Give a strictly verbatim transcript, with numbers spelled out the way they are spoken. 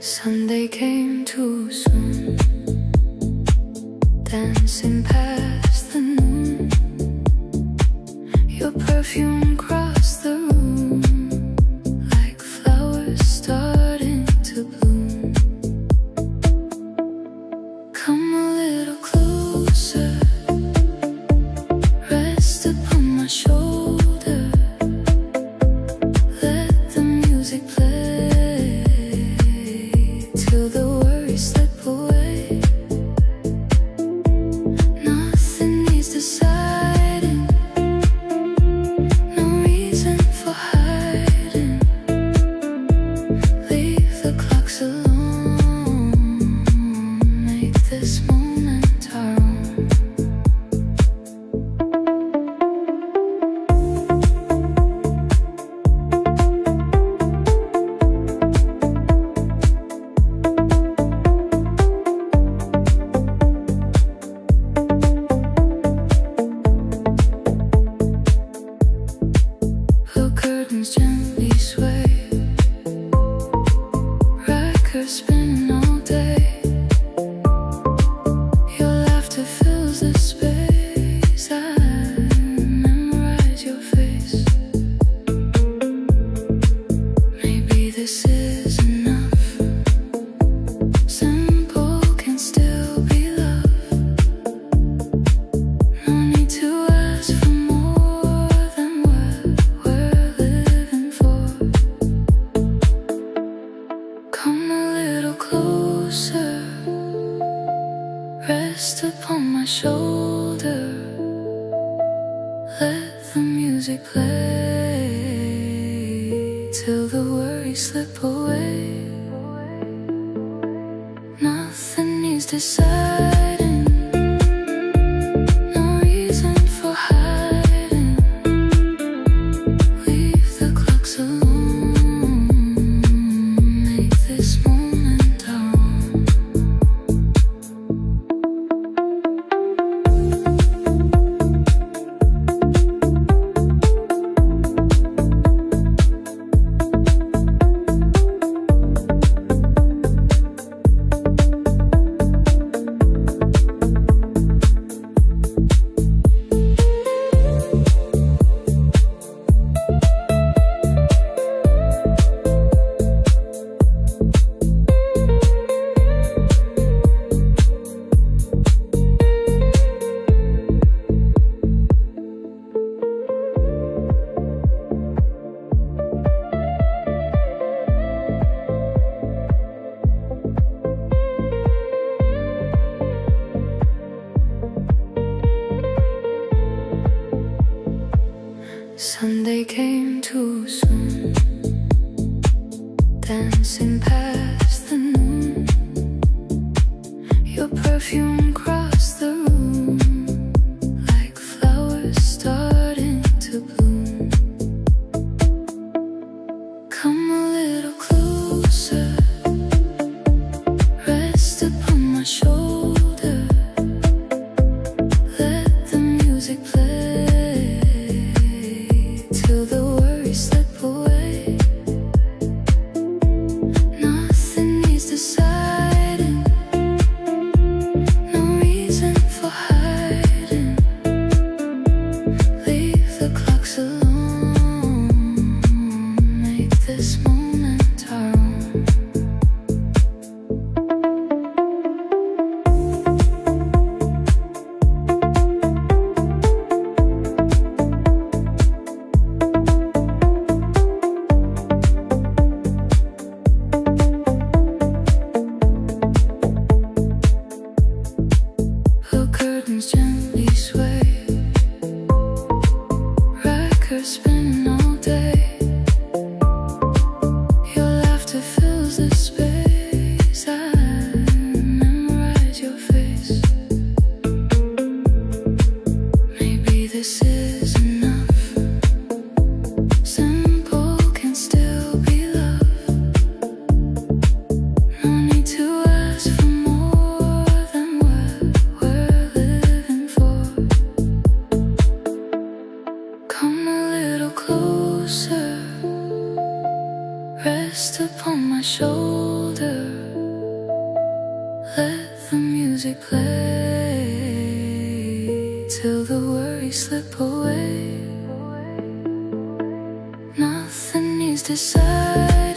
Sunday came too soon, dancing past the noon. Your perfume crossed the room like flowers starting to bloom. Come a little closer, rest upon my shoulder, let the music play till the worries slip away. Nothing needs deciding, no reason for hiding. Leave the clocks alone, make this moment our own. The curtains gently sway, records spinning all day. Your laughter fills the space, I memorize your face. Maybe this is enough, simple can still be love. No need to ask for more than what we're living for. Come a little closer, rest upon my shoulder, let the music play till the worries slip away. Nothing needs deciding, no reason for hiding. Leave the clocks alone, make this moment our own. Sunday came too soon, dancing past the noon. Your perfume crossed the room like flowers starting to bloom. Come a little closer, rest upon my shoulder, let the music play till the worries slip away. Not Rest upon my shoulder, let the music play till the worries slip away. Nothing needs deciding.